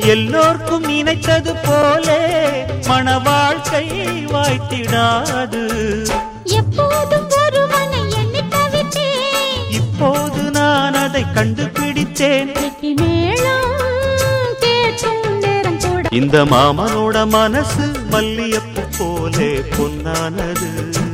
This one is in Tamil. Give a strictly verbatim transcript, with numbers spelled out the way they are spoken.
எல்லோர்க்கும் நினைத்தது போலே மன வாழ்க்கை வாய்த்திடாது. எப்போதும் ஒருவனை எண்ணி தவித்தேன், இப்போது நான் அதை கண்டுபிடித்தேன். இந்த மாமனோட மனசு மல்லியப்பு போலே பொன்னானது.